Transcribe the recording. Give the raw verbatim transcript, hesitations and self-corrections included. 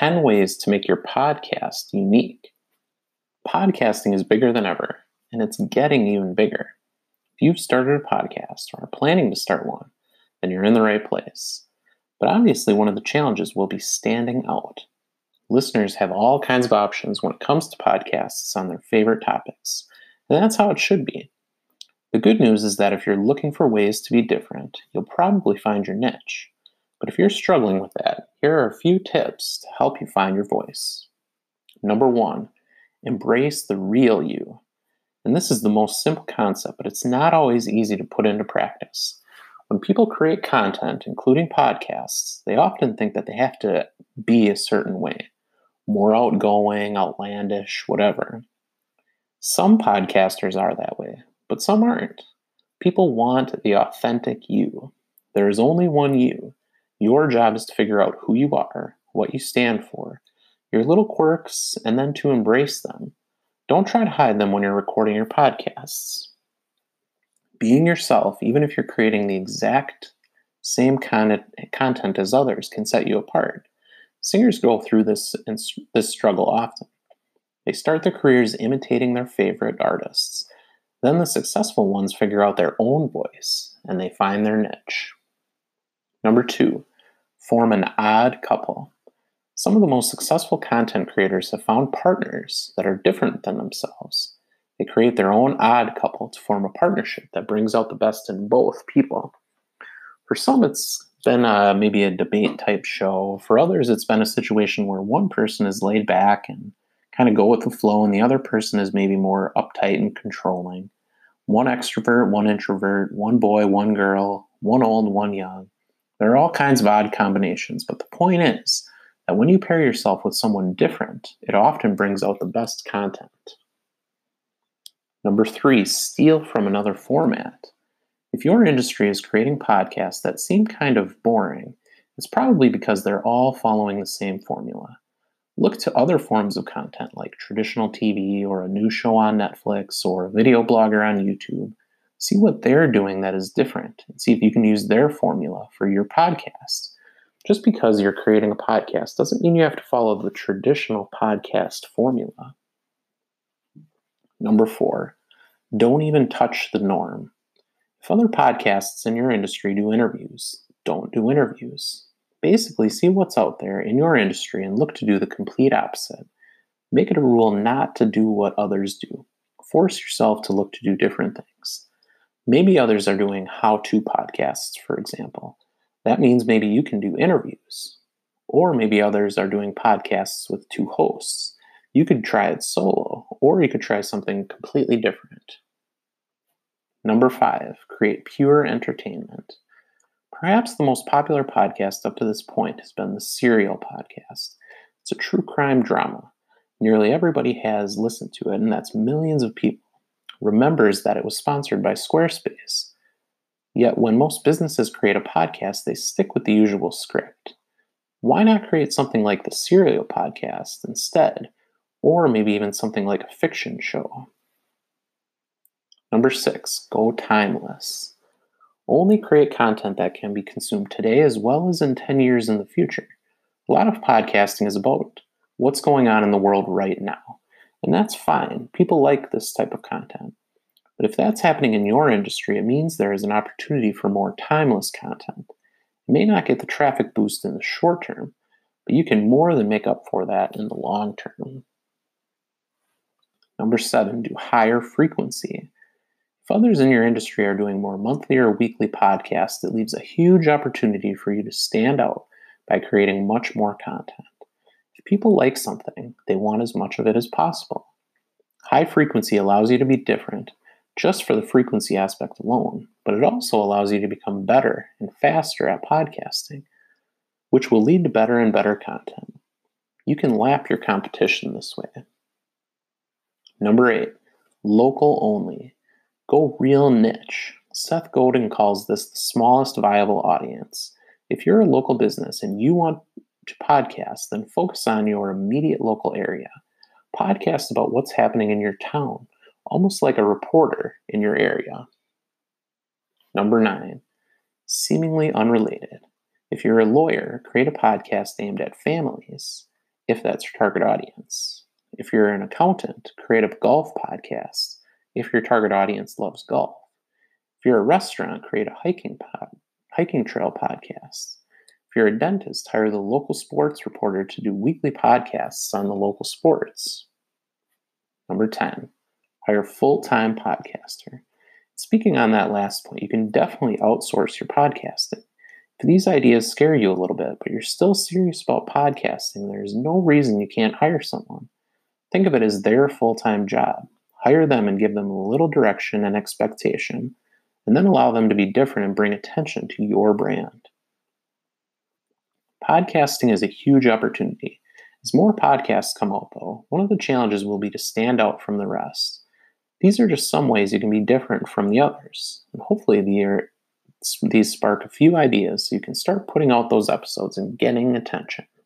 ten ways to make your podcast unique. Podcasting is bigger than ever, and it's getting even bigger. If you've started a podcast or are planning to start one, then you're in the right place. But obviously, one of the challenges will be standing out. Listeners have all kinds of options when it comes to podcasts on their favorite topics, and that's how it should be. The good news is that if you're looking for ways to be different, you'll probably find your niche. But if you're struggling with that, here are a few tips to help you find your voice. Number one, embrace the real you. And this is the most simple concept, but it's not always easy to put into practice. When people create content, including podcasts, they often think that they have to be a certain way, more outgoing, outlandish, whatever. Some podcasters are that way, but some aren't. People want the authentic you. There is only one you. Your job is to figure out who you are, what you stand for, your little quirks, and then to embrace them. Don't try to hide them when you're recording your podcasts. Being yourself, even if you're creating the exact same content, content as others, can set you apart. Singers go through this, this struggle often. They start their careers imitating their favorite artists. Then the successful ones figure out their own voice, and they find their niche. Number two, form an odd couple. Some of the most successful content creators have found partners that are different than themselves. They create their own odd couple to form a partnership that brings out the best in both people. For some, it's been a, maybe a debate type show. For others, it's been a situation where one person is laid back and kind of go with the flow, and the other person is maybe more uptight and controlling. One extrovert, one introvert, one boy, one girl, one old, one young. There are all kinds of odd combinations, but the point is that when you pair yourself with someone different, it often brings out the best content. Number three, steal from another format. If your industry is creating podcasts that seem kind of boring, it's probably because they're all following the same formula. Look to other forms of content like traditional T V or a new show on Netflix or a video blogger on YouTube. See what they're doing that is different and see if you can use their formula for your podcast. Just because you're creating a podcast doesn't mean you have to follow the traditional podcast formula. Number four, don't even touch the norm. If other podcasts in your industry do interviews, don't do interviews. Basically, see what's out there in your industry and look to do the complete opposite. Make it a rule not to do what others do. Force yourself to look to do different things. Maybe others are doing how-to podcasts, for example. That means maybe you can do interviews. Or maybe others are doing podcasts with two hosts. You could try it solo, or you could try something completely different. Number five, create pure entertainment. Perhaps the most popular podcast up to this point has been the Serial podcast. It's a true crime drama. Nearly everybody has listened to it, and that's millions of people. Remembers that it was sponsored by Squarespace. Yet when most businesses create a podcast, they stick with the usual script. Why not create something like the Serial podcast instead? Or maybe even something like a fiction show. Number six, go timeless. Only create content that can be consumed today as well as in ten years in the future. A lot of podcasting is about what's going on in the world right now. And that's fine. People like this type of content. But if that's happening in your industry, it means there is an opportunity for more timeless content. You may not get the traffic boost in the short term, but you can more than make up for that in the long term. Number seven, do higher frequency. If others in your industry are doing more monthly or weekly podcasts, it leaves a huge opportunity for you to stand out by creating much more content. If people like something, they want as much of it as possible. High frequency allows you to be different just for the frequency aspect alone, but it also allows you to become better and faster at podcasting, which will lead to better and better content. You can lap your competition this way. Number eight, local only. Go real niche. Seth Godin calls this the smallest viable audience. If you're a local business and you want to podcast, then focus on your immediate local area. Podcast about what's happening in your town, almost like a reporter in your area. Number nine, seemingly unrelated. If you're a lawyer, create a podcast aimed at families. if that's your target audience. If you're an accountant, create a golf podcast if your target audience loves golf. If you're a restaurant, create a hiking pod, hiking trail podcast. If you're a dentist, hire the local sports reporter to do weekly podcasts on the local sports. Number ten, hire a full-time podcaster. Speaking on that last point, you can definitely outsource your podcasting. If these ideas scare you a little bit, but you're still serious about podcasting, there's no reason you can't hire someone. Think of it as their full-time job. Hire them and give them a little direction and expectation, and then allow them to be different and bring attention to your brand. Podcasting is a huge opportunity. As more podcasts come out, though, one of the challenges will be to stand out from the rest. These are just some ways you can be different from the others, and hopefully these spark a few ideas so you can start putting out those episodes and getting attention.